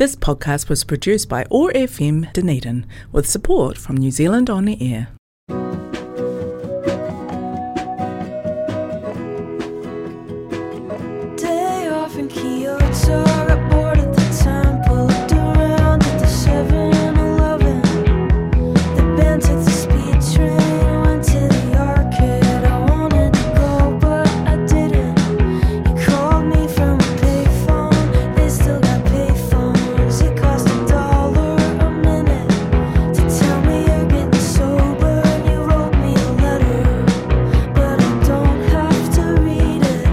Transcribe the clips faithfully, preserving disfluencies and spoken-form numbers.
This podcast was produced by O A R F M Dunedin with support from New Zealand On the Air. Day off in Kyoto, got bored at the temple, looked around at the seven eleven. The band took the speed train, went to the arcade. I wanted to go, but I didn't. You called me from a payphone, they still got payphones. It cost a dollar a minute to tell me you're getting sober. And you wrote me a letter, but I don't have to read it.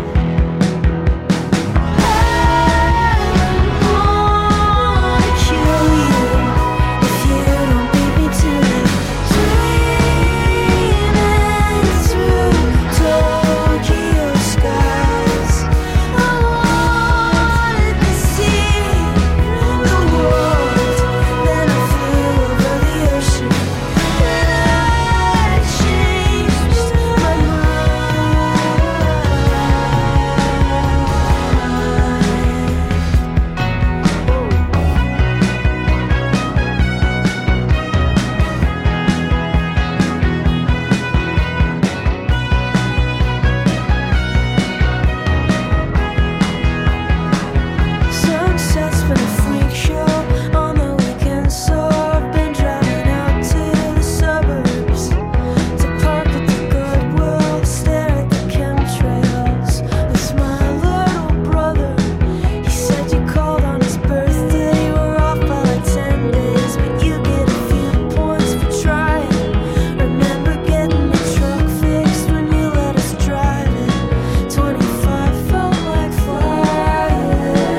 Sunset's been a freak show on the weekend, so I've been driving out to the suburbs to park at the Goodwill, stare at the chemtrails. It's my little brother. He said you called on his birthday. You were off by like ten days, but you get a few points for trying. Remember getting the truck fixed when you let us drive it. twenty-five felt like flying.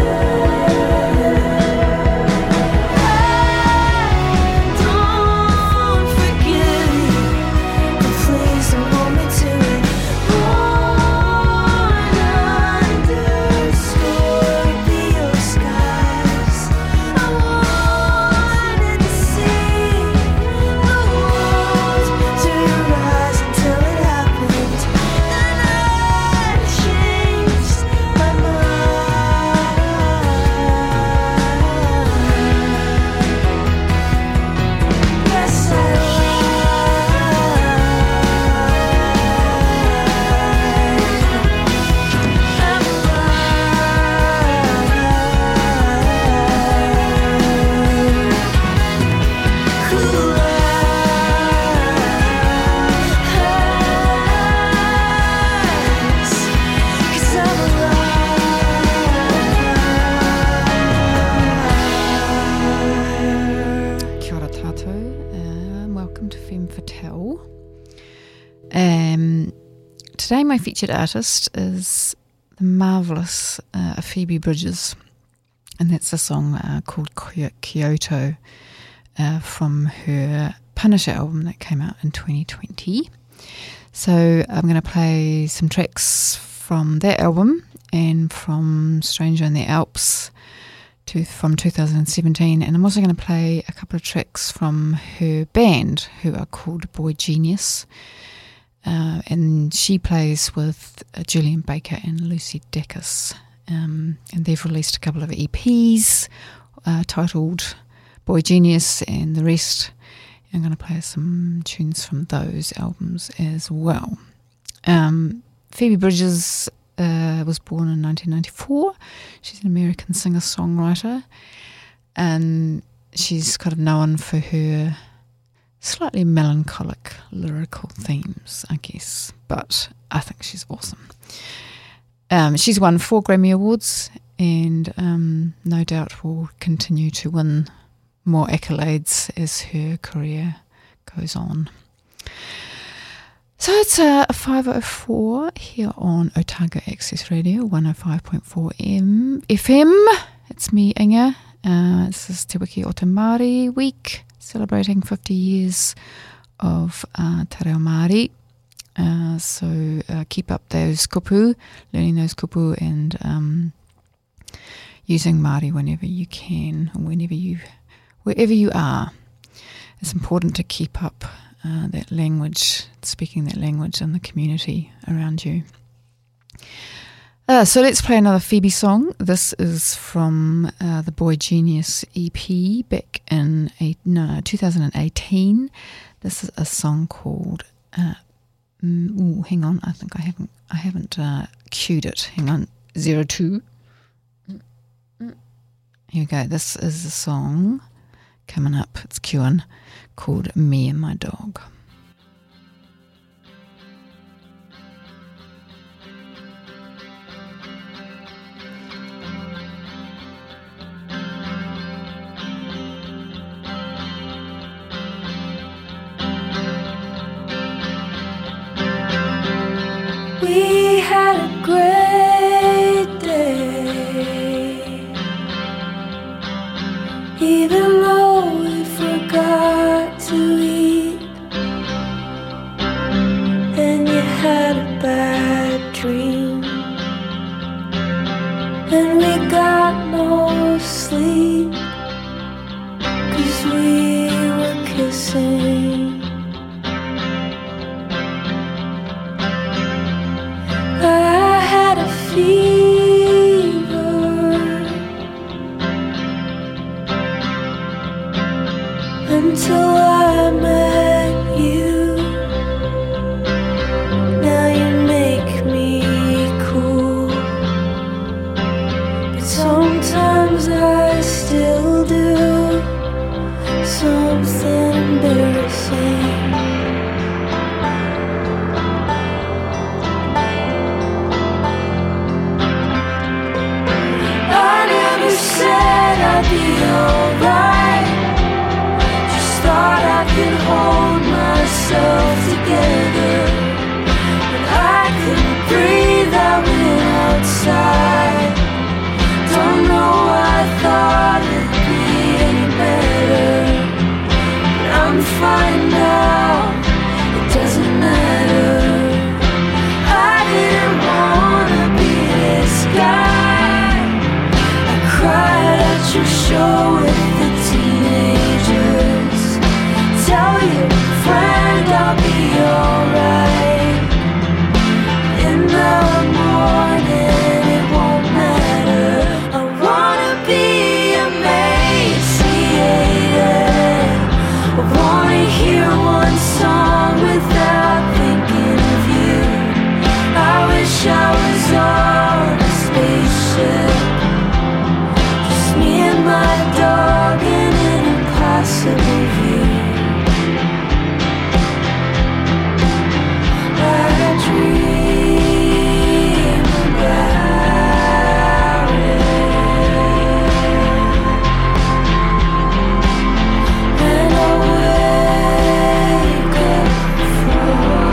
Don't forget me, but please don't hold me to it. Born under Scorpio skies, I wanted to see the world through your eyes until it happened. Then I changed my mind. Yes, I Kia ora tātou, and welcome to Femme Fatale. Um, today my featured artist is the marvellous uh, Phoebe Bridgers, and that's a song uh, called Ky- Kyoto uh, from her Punisher album that came out in twenty twenty. So I'm going to play some tracks from that album and from Stranger in the Alps to, from two thousand seventeen, and I'm also going to play a couple of tracks from her band, who are called Boy Genius, uh, and she plays with uh, Julian Baker and Lucy Dacus, um, and they've released a couple of E Ps uh, titled Boy Genius and the rest. I'm going to play some tunes from those albums as well. Um, Phoebe Bridgers Uh, was born in nineteen ninety-four. She's an American singer-songwriter, and she's kind of known for her slightly melancholic lyrical themes, I guess, but I think she's awesome. Um, she's won four Grammy Awards, and um, no doubt will continue to win more accolades as her career goes on. So it's uh, a five oh four here on Otago Access Radio, one oh five point four F M. It's me, Inga. Uh, this is Te Wiki o Te Māori week, celebrating fifty years of uh, Te Reo Māori. Uh, so uh, keep up those kupu, learning those kupu, and um, using Māori whenever you can, whenever you, wherever you are. It's important to keep up uh, that language, speaking that language in the community around you. Uh, so let's play another Phoebe song. This is from uh, the Boy Genius E P back in eight, no, two thousand eighteen. This is a song called. Uh, mm, ooh, hang on, I think I haven't. I haven't uh, cued it. Hang on, zero two. Here we go. This is a song coming up. It's queuing called "Me and My Dog." We had a great day, even though we forgot to eat, and you had a bad dream, and we got no sleep, 'cause we were kissing. I had a fever, until I met you. Now you make me cool, but sometimes I still do something embarrassing. Said I'd be alright, just thought I could hold myself together. When I couldn't breathe, I went outside. Don't know why I thought it'd be any better, but I'm fine now, it doesn't matter. I didn't wanna be this guy. Cried at your show with the teenagers. Tell your friend I'll be alright. In the morning it won't matter. I wanna be emaciated. I wanna hear one song without thinking of you. I wish I was on a spaceship, me and my dog in an impossible view. I dream about it, and I wake up from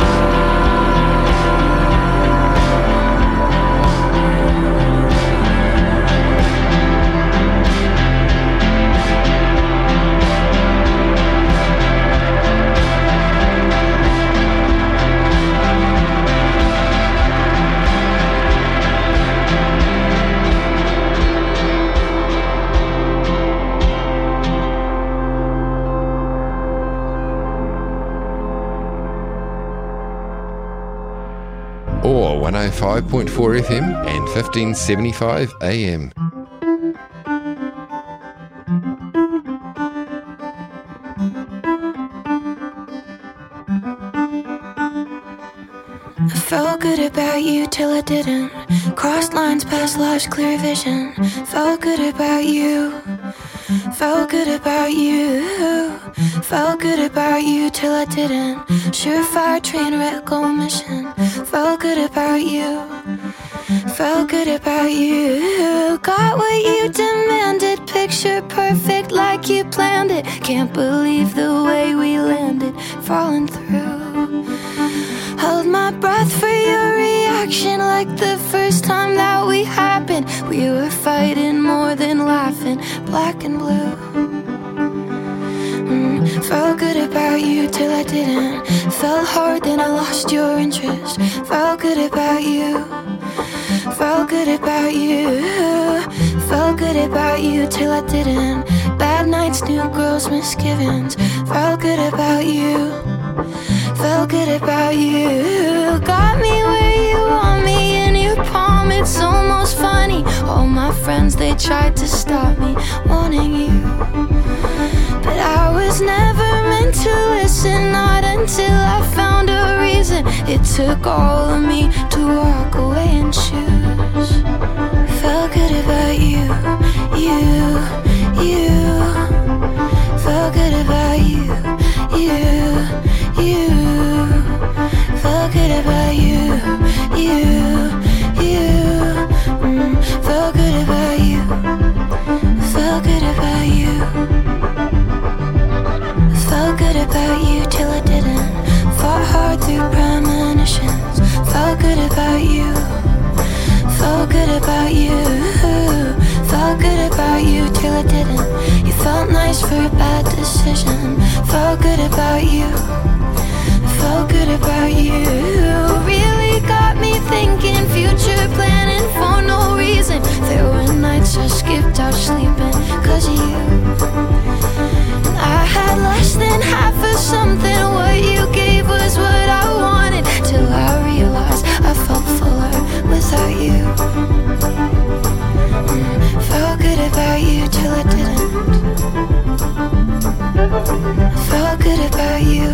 or one oh five point four F M and fifteen seventy-five A M. I felt good about you till I didn't. Crossed lines past life's clear vision. Felt good about you. Felt good about you. Felt good about you till I didn't. Surefire train wreck on mission. Felt good about you. Felt good about you. Got what you demanded. Picture perfect like you planned it. Can't believe the way we landed. Falling through. Held my breath for your reaction, like the first time that we happened. We were fighting more than laughing. Black and blue. mm, Felt good about you till I didn't. Felt hard then I lost your interest. Felt good about you. Felt good about you. Felt good about you till I didn't. Bad nights, new girls, misgivings. Felt good about you. Felt good about you. Got me where you want me in your palm. It it's almost funny. All my friends, they tried to stop me wanting you, but I was never meant to listen, not until I found a reason. It took all of me to walk away and choose. Felt good about you, you, you. Felt good about you, you, you. Felt good about you, you, you. Mm, felt good about you, felt good about you. Felt good about you till I didn't. Fought hard through premonitions. Felt good about you, felt good about you. Felt good about you till I didn't. You felt nice for a bad decision. Felt good about you, felt good about you. Really got me thinking, future planning for no reason. There were nights I skipped out sleeping cause of you. I had less than half of something. What you gave was what I wanted, till I realized I felt fuller without you. Mm, felt good about you till I didn't. Felt good about you.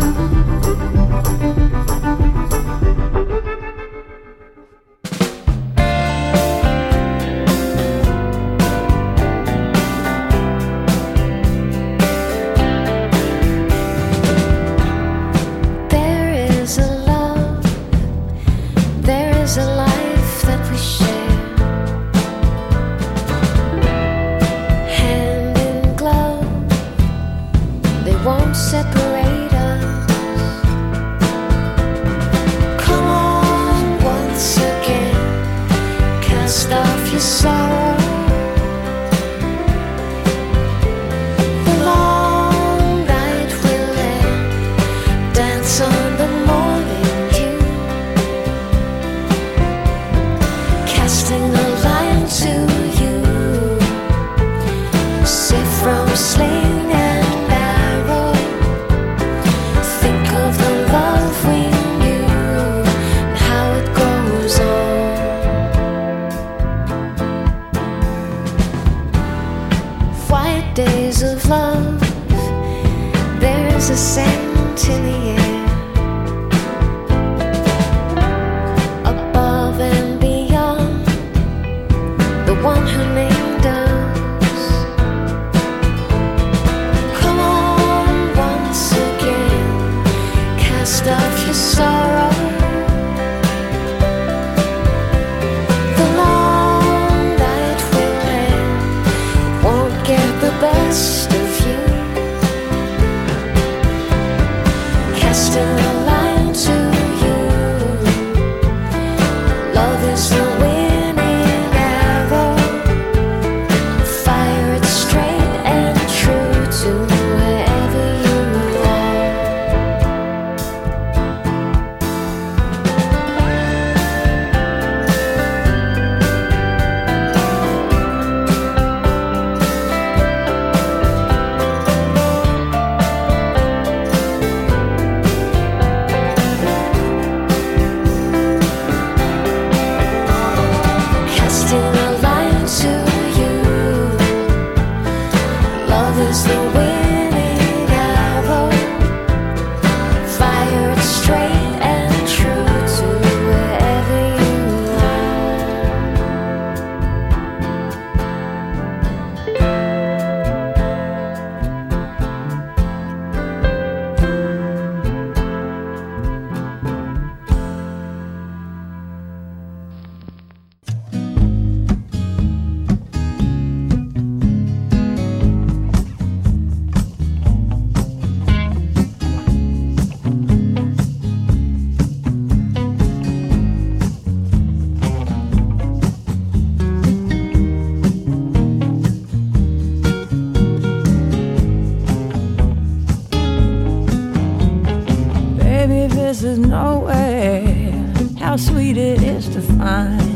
There's no way how sweet it is to find.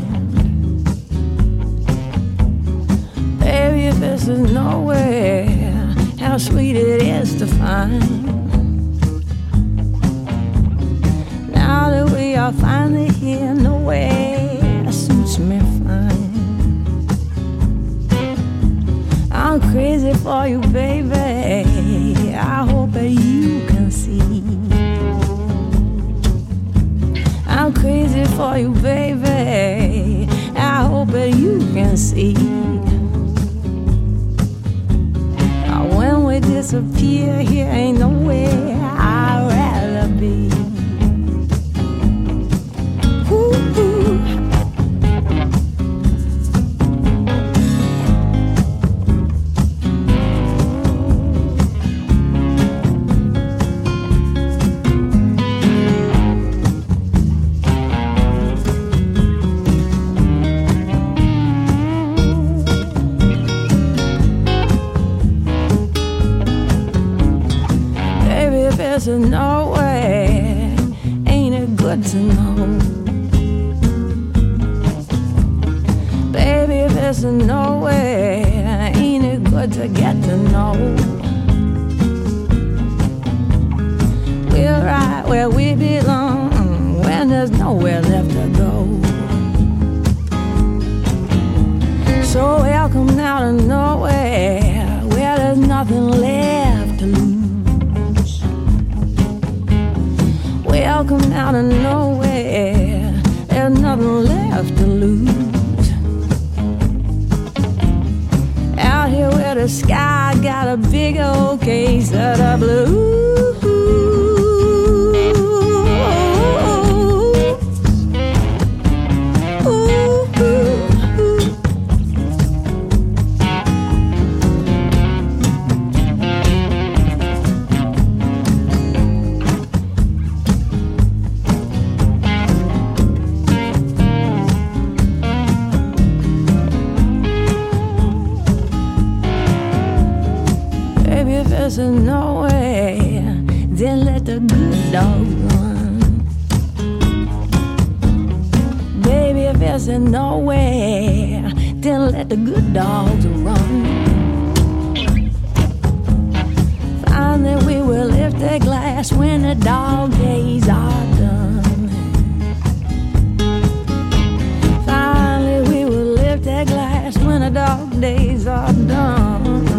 Baby, this is no way how sweet it is to find. Now that we are finally here, no way suits me fine. for you, baby. I hope that you can see. I'm crazy for you, baby. I hope that you can see. When we disappear, here ain't nowhere I'd rather be. Ooh, ooh. There's no way, ain't it good to know? Baby, if there's no way, ain't it good to get to know? We're right where we belong when there's nowhere left to go. So welcome out of nowhere where there's nothing left to lose. Welcome out of nowhere, there's nothing left to lose. Out here where the sky got a big old case of the blues. There's no way, then let the good dog run. Baby, if there's no way, then let the good dogs run. Finally we will lift the glass when the dog days are done. Finally we will lift the glass when the dog days are done.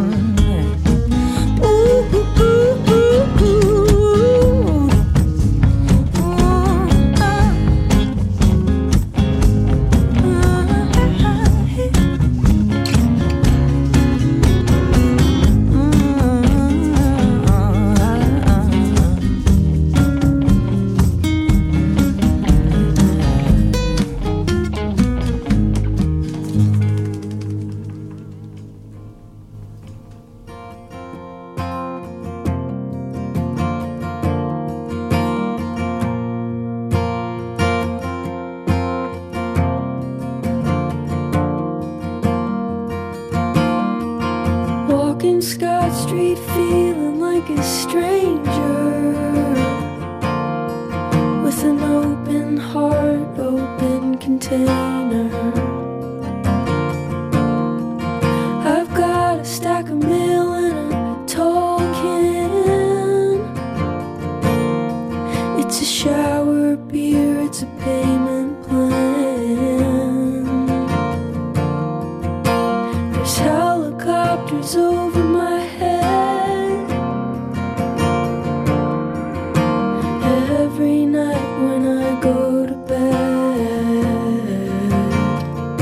Walking Scott Street feeling like a stranger, with an open heart, open container. I've got a stack of mail and a tall can. It's a shower beer, it's a payment plan. There's helicopters over my head every night when I go to bed.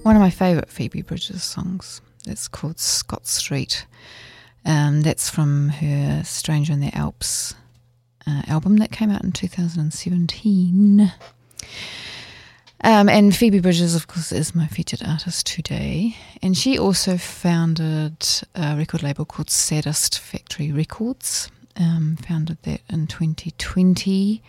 one of my favourite Phoebe Bridgers songs. It's called Scott Street. Um, that's from her Stranger in the Alps uh, album that came out in two thousand seventeen. Um, and Phoebe Bridgers, of course, is my featured artist today. And she also founded a record label called Saddest Factory Records. Um, founded that in twenty twenty.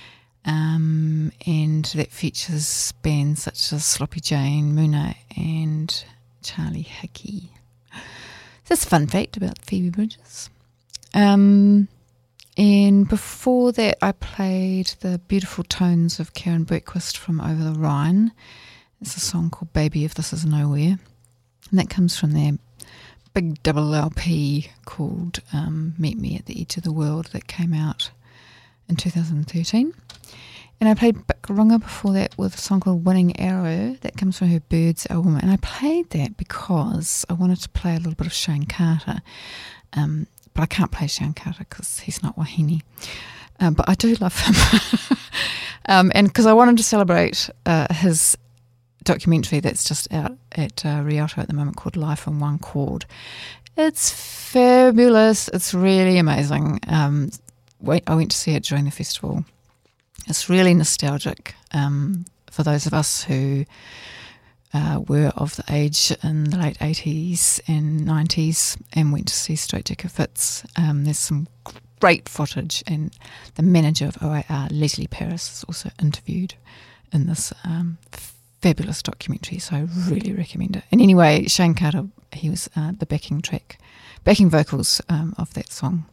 Um, and that features bands such as Sloppy Jane, Moona, and Charlie Hickey. That's a fun fact about Phoebe Bridgers. Um, and before that, I played the beautiful tones of Karen Bergquist from Over the Rhine. It's a song called Baby If This Is Nowhere. And that comes from their big double L P called um, Meet Me at the Edge of the World that came out in two thousand thirteen. And I played Bikaronga before that with a song called Winning Arrow that comes from her Birds album. And I played that because I wanted to play a little bit of Shane Carter. Um, but I can't play Shane Carter because he's not Wahine. Um, but I do love him. um, and because I wanted to celebrate uh, his documentary that's just out at uh, Rialto at the moment called Life in One Chord. It's fabulous. It's really amazing. Um, wait, I went to see it during the festival. It's really nostalgic um, for those of us who uh, were of the age in the late eighties and nineties and went to see Straight Jacket Fitz. Um, there's some great footage, and the manager of O A R, Leslie Paris, is also interviewed in this um, fabulous documentary, so I really recommend it. And anyway, Shane Carter, he was uh, the backing track, backing vocals um, of that song.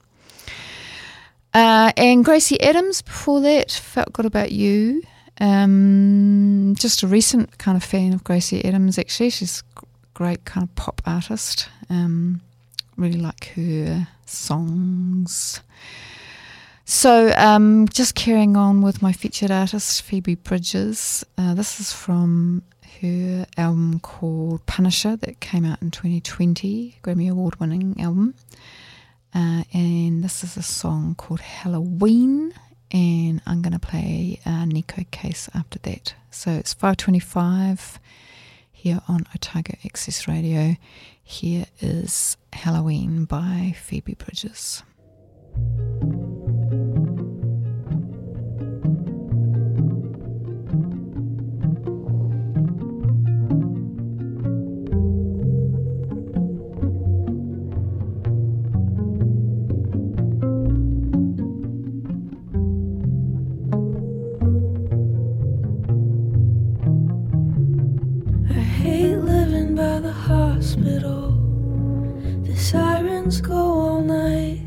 Uh, and Gracie Adams before that, Felt Good About You. Um, just a recent kind of fan of Gracie Adams, actually. She's a great kind of pop artist. Um, really like her songs. So um, just carrying on with my featured artist, Phoebe Bridgers. Uh, this is from her album called Punisher that came out in twenty twenty, Grammy Award winning album. Uh, and this is a song called Halloween, and I'm going to play uh, Nico Case after that. So it's five twenty-five here on Otago Access Radio. Here is Halloween by Phoebe Bridgers. Hospital, the sirens go all night.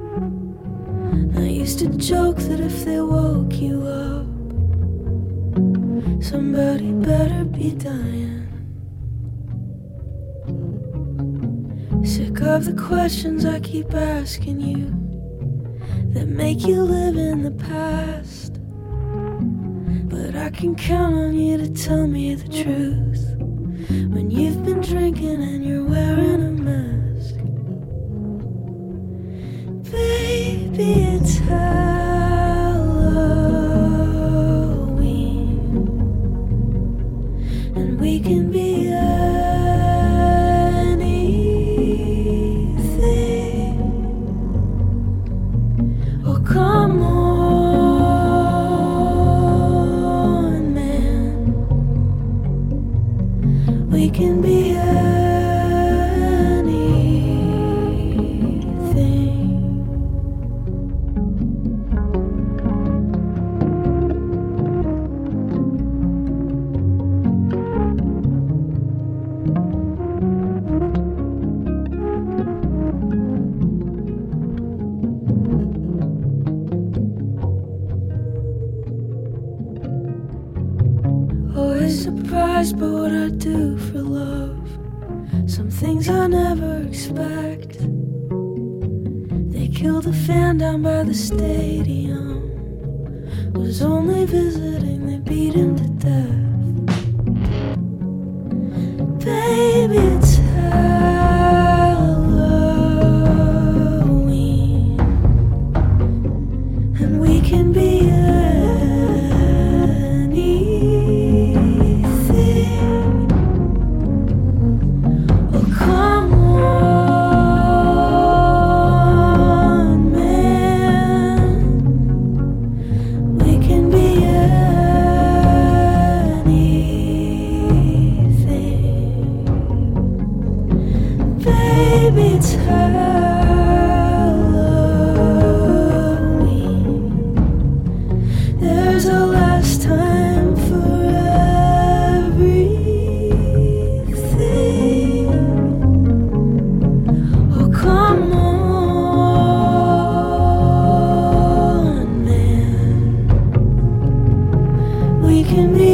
I used to joke that if they woke you up, somebody better be dying. Sick of the questions I keep asking you that make you live in the past, but I can count on you to tell me the truth when you've been drinking and you're wearing a mask. Baby, it's Halloween, and we can be anything. Oh, come on, man, we can be surprised by what I do for love. Some things I never expect. They killed a fan down by the stadium. Was only visiting, they beat him to death. Baby, it's Halloween, and we can be anything. It's Halloween. There's a last time for everything. Oh, come on, man. We can be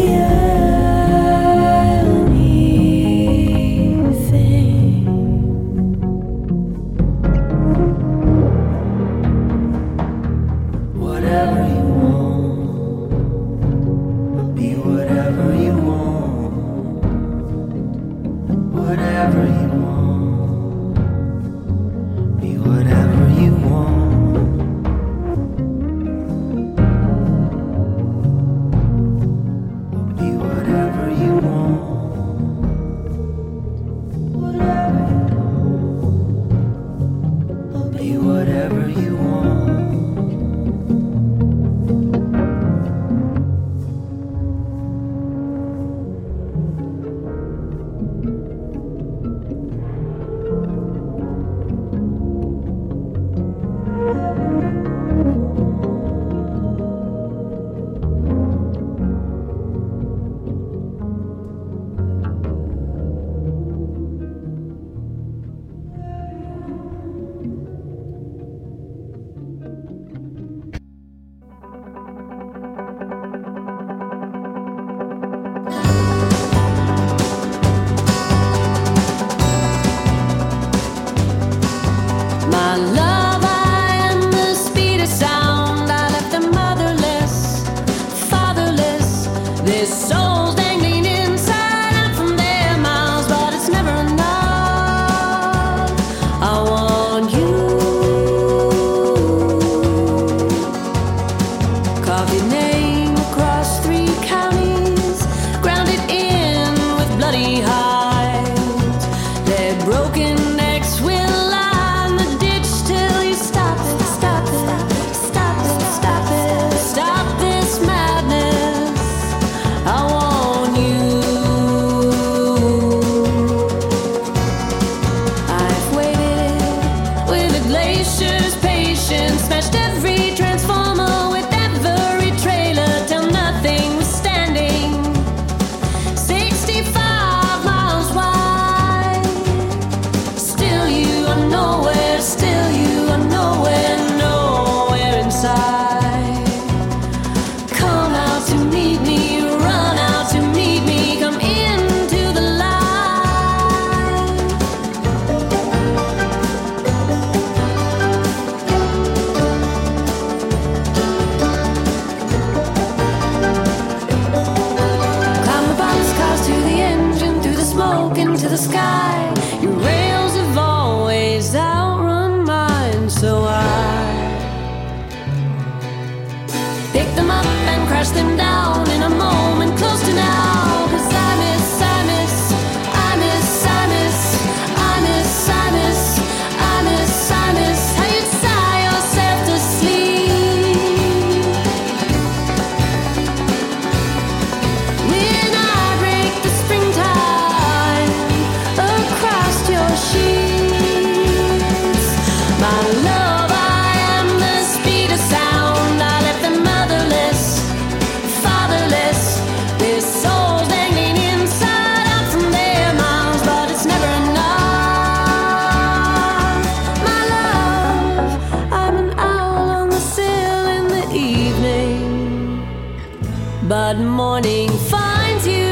but morning finds you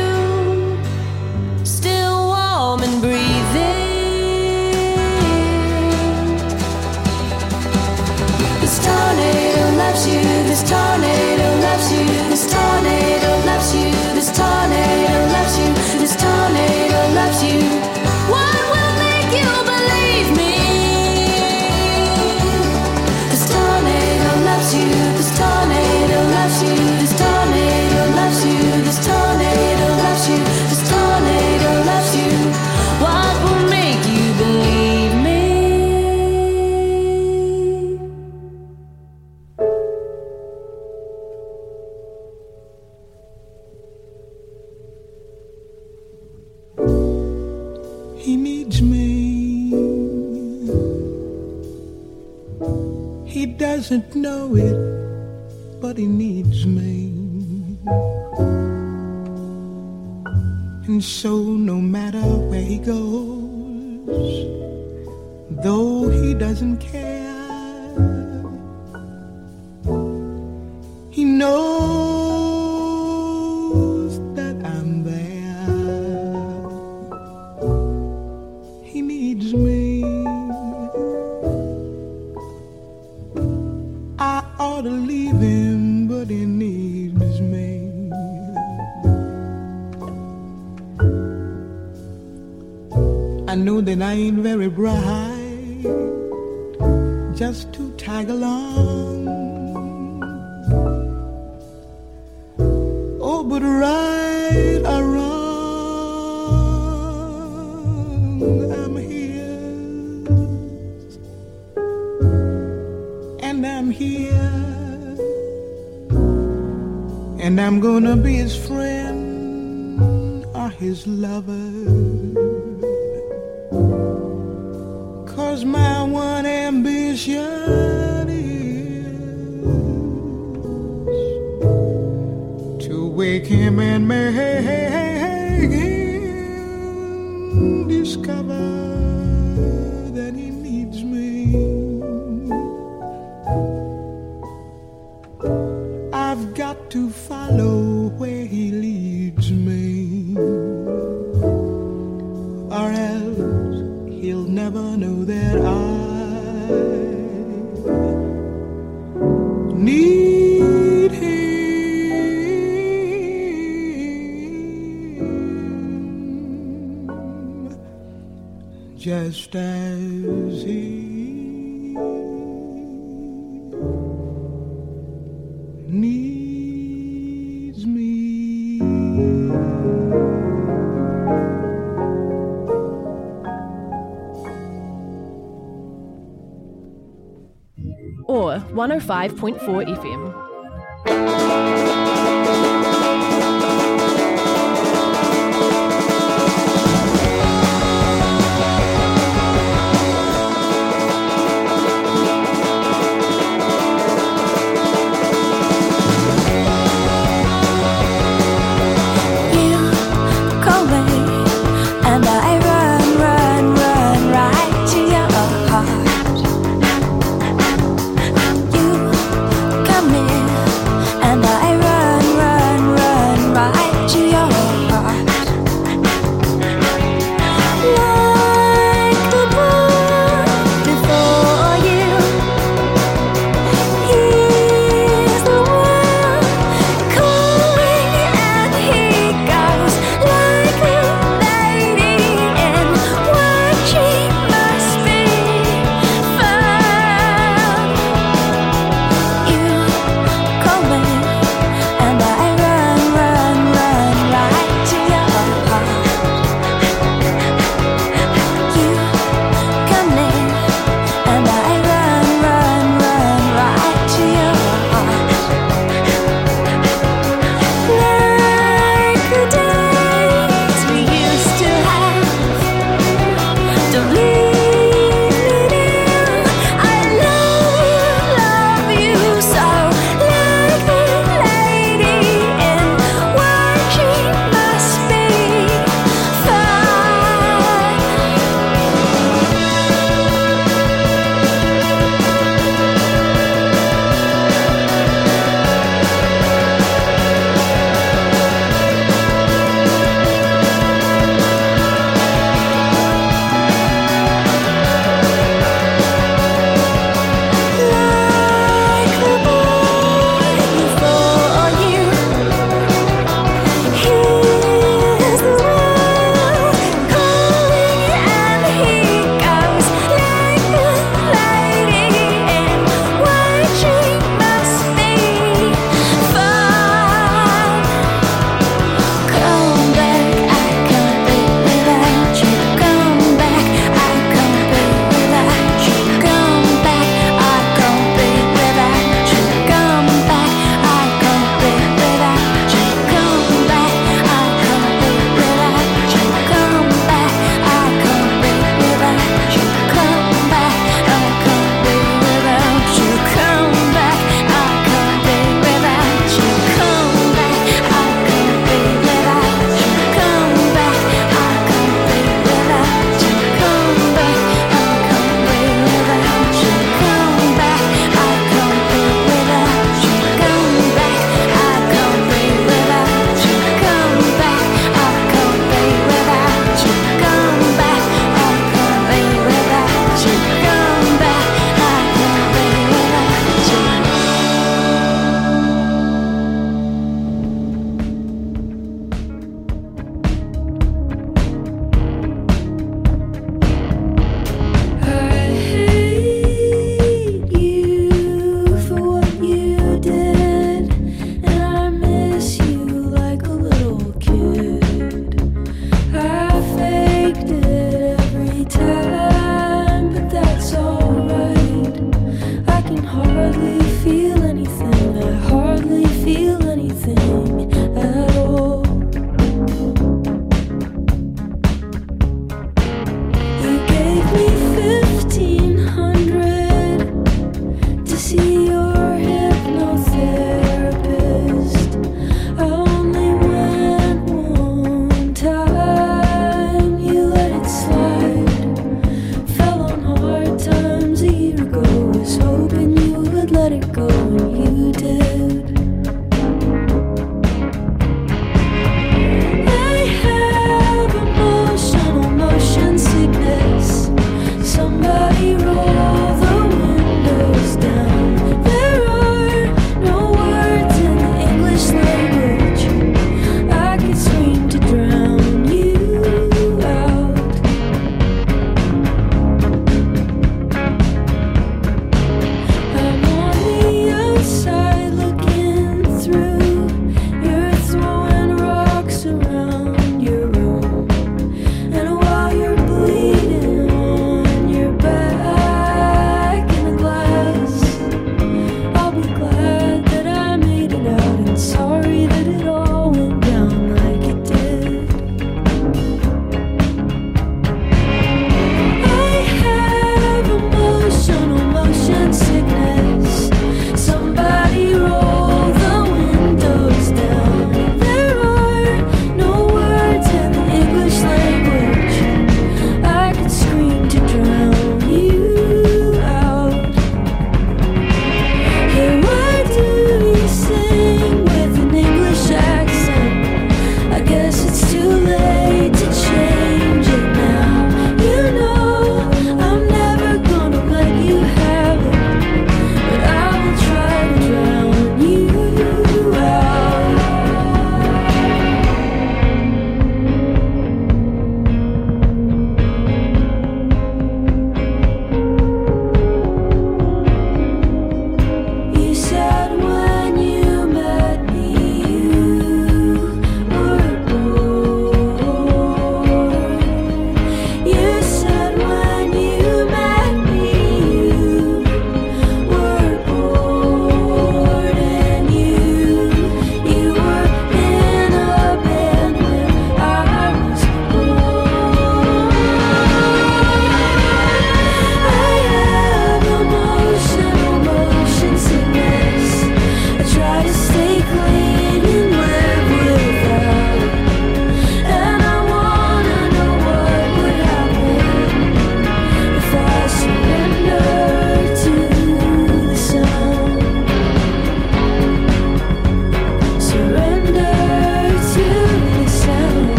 still warm and breathing. This tornado loves you, this tornado loves you, this tornado loves you, this tornado loves you, this tornado loves you. What will make you believe me? This tornado loves you, this tornado loves you, this tornado loves you, this tornado loves you, this tornado loves you. What will make you believe me? He needs me He doesn't know it, but he needs me. And so no matter where he goes, though he doesn't care, he knows that I'm there. He needs me. I ought to leave him, but he needs me. I know that I ain't very bright, just to tag along. Oh, but right or wrong, I'm his, and I'm here, and I'm gonna be his friend or his lover. 'Cause my one ambition is to wake him and make him discover that he needs me. I've got to follow where he leads me, or else he'll never know that I need him just as he needs me. Or one oh five point four F M. You call me, and I run, run, run right to your heart. You come in.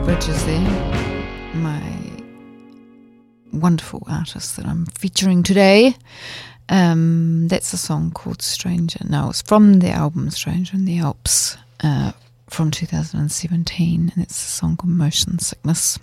Bridges there, my wonderful artist that I'm featuring today. Um, that's a song called Stranger. No, it's from the album Stranger in the Alps uh, from two thousand seventeen, and it's a song called Motion Sickness.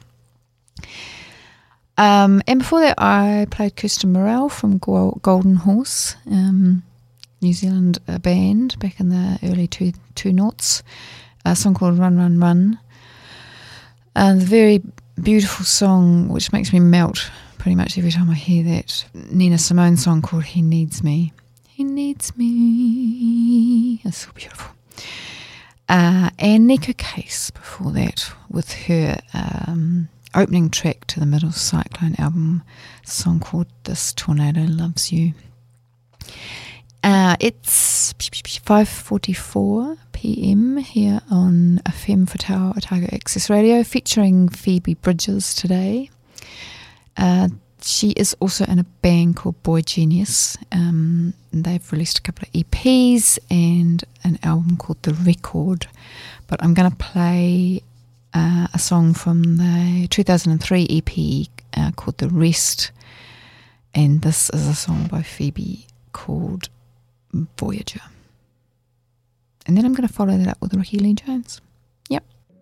Um, and before that, I played Kirsten Morel from Go- Golden Horse, um, New Zealand uh, band back in the early two, two noughts, a song called Run, Run, Run. And the very beautiful song, which makes me melt pretty much every time I hear that, Nina Simone song called He Needs Me. He Needs Me. It's so beautiful. Uh, and Nico Case before that with her um, opening track to the Middle Cyclone album, a song called This Tornado Loves You. Uh, it's five forty-four p.m. here on Femme Fatale Otago Access Radio, featuring Phoebe Bridges today. Uh, she is also in a band called Boy Genius. Um, they've released a couple of E Ps and an album called The Record. But I'm going to play uh, a song from the two thousand three E P uh, called The Rest. And this is a song by Phoebe called Voyager. And then I'm going to follow that up with Ricky Lee Jones. Yep.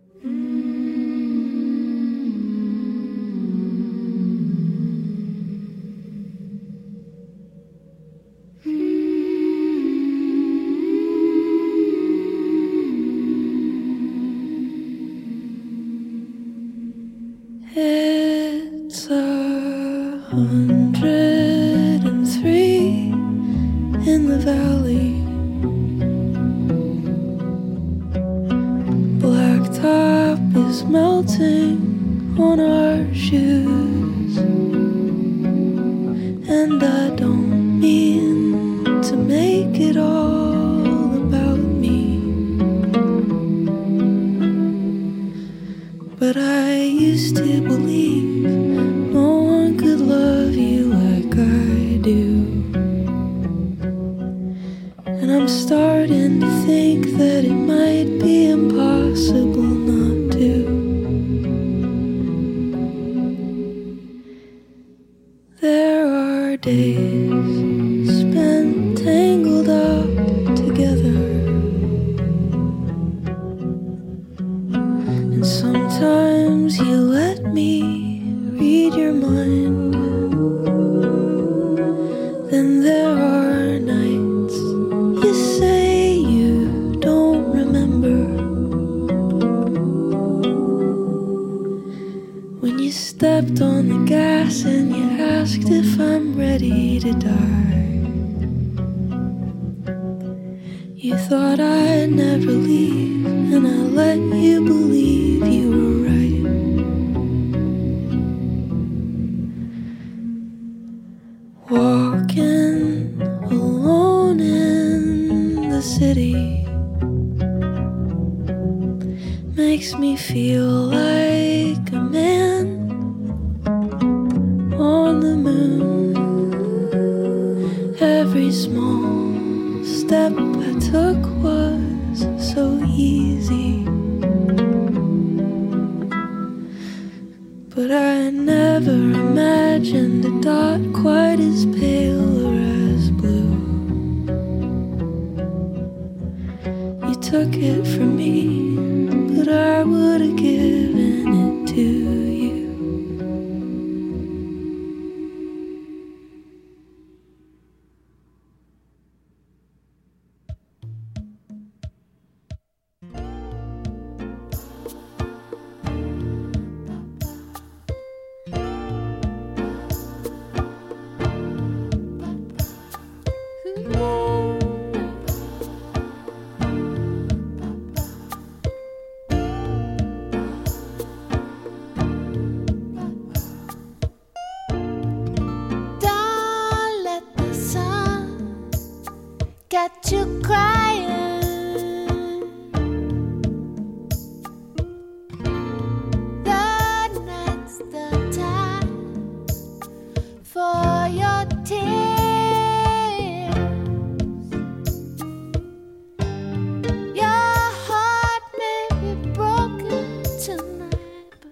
It's a hundred and three in the valley. Blacktop is melting on our shoes, and I don't mean to make it all about me, but I used to believe no one could love you like I do. And I'm starting to think that it might be impossible not to. There are days spent tangled up together, and sometimes you let me read your mind. Then there are nights you say you don't remember, when you stepped on the gas and you asked if I'm ready to die. You thought I'd never leave, and I let you believe you were right. Walking alone in the city makes me feel like a man on the moon. Every small step I took was so easy, but I never imagined a dot quite as pale or as blue. You took it from me, but I would have given it to you. Got you crying. The night's the time for your tears. Your heart may be broken tonight,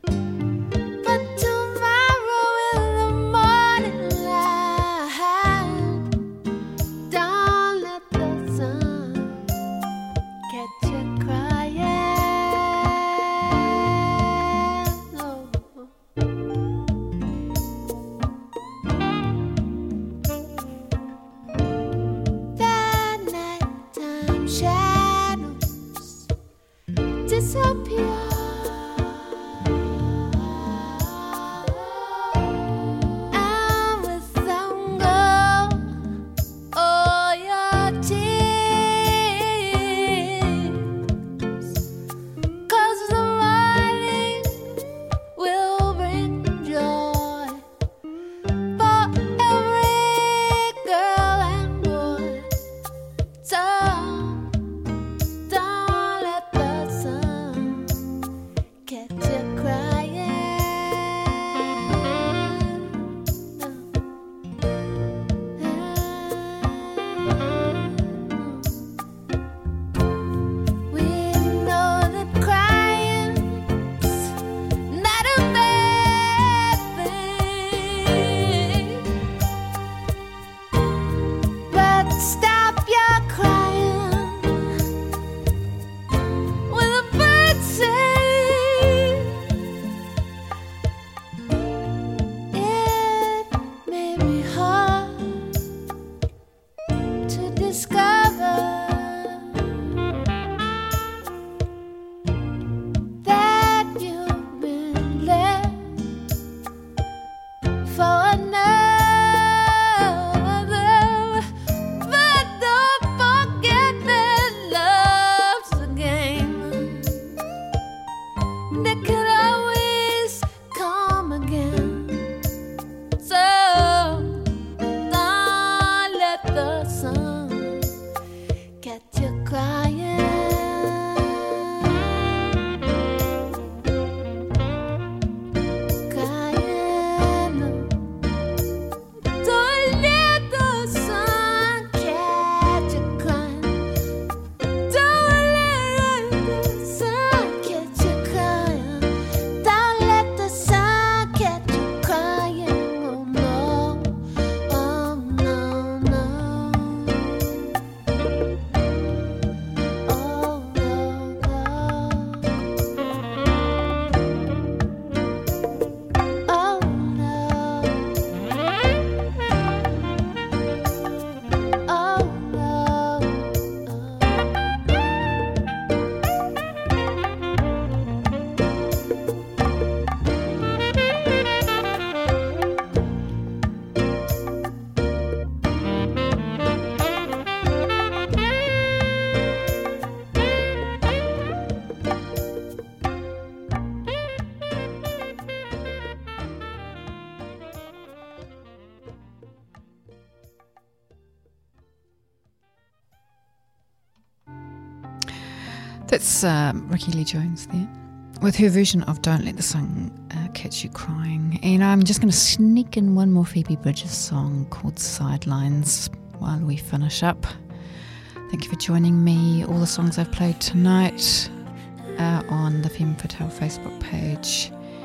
That's um, Ricky Lee Jones there, with her version of Don't Let the Sun uh, Catch You Crying. And I'm just going to sneak in one more Phoebe Bridgers song called Sidelines while we finish up. Thank you for joining me. All the songs I've played tonight are on the Femme Fatale Facebook page.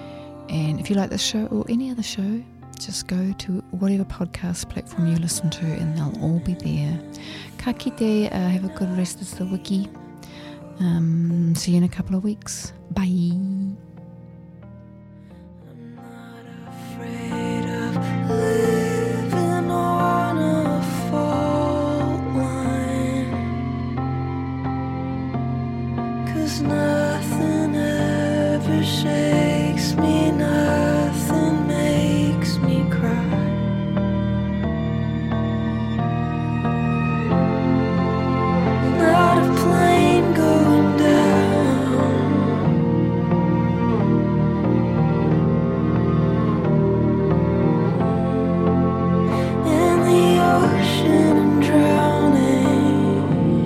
And if you like this show or any other show, just go to whatever podcast platform you listen to and they'll all be there. Ka kite, uh, have a good rest of the wiki. Um, see you in a couple of weeks. Bye. I'm not afraid of living on a fault line, 'cause nothing ever shakes me, nothing makes me cry. Not a plane going down, in the ocean and drowning.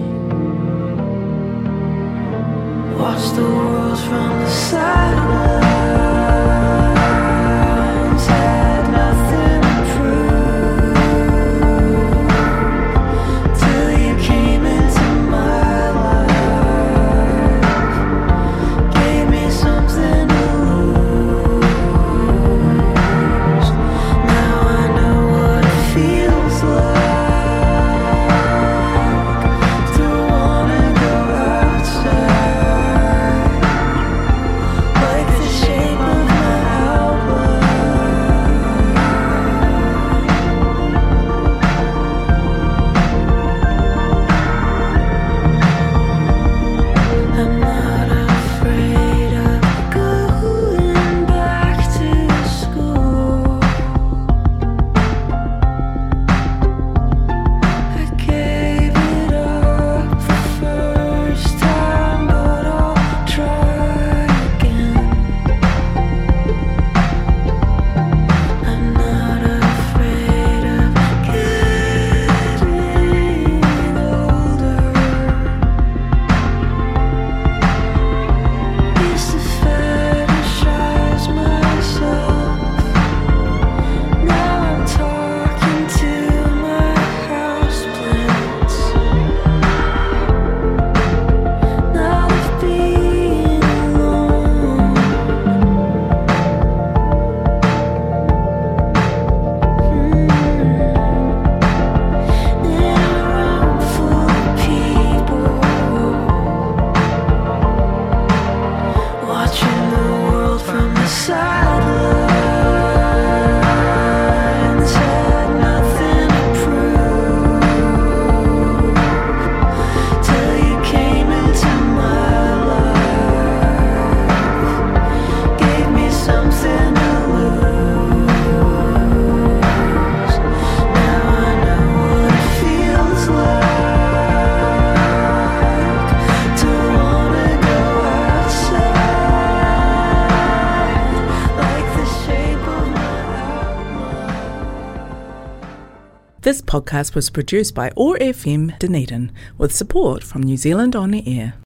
Watch the world from the sidelines, had nothing to prove till you came into my life, gave me something to lose. Now I know what it feels like to wanna go outside, like the This podcast was produced by O A R F M Dunedin with support from New Zealand On the Air.